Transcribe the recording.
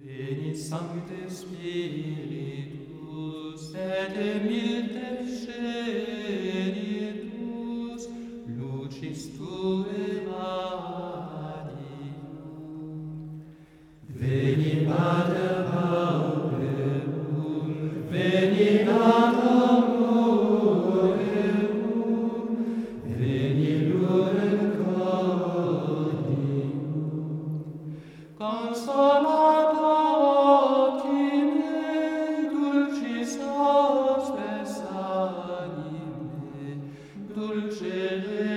Veni Sancte Spiritus, et milte genitus, lucis Tue radium. Veni Pater Pauperum, veni Natum Muerum, veni Lumen Cordium. Consolator optime, dulcis hospes anime, dulce